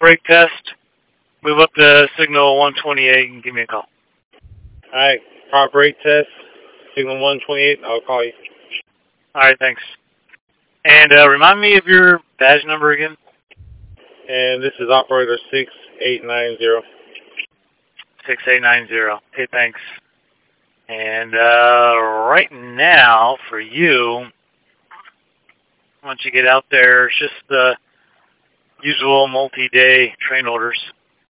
brake test. Move up to signal 128 and give me a call. Alright, prop brake test, signal 128, I'll call you. Alright, thanks. And remind me of your badge number again. And this is operator 6890. 6890. Okay, thanks. And right now, for you, once you get out there, it's just the usual multi-day train orders.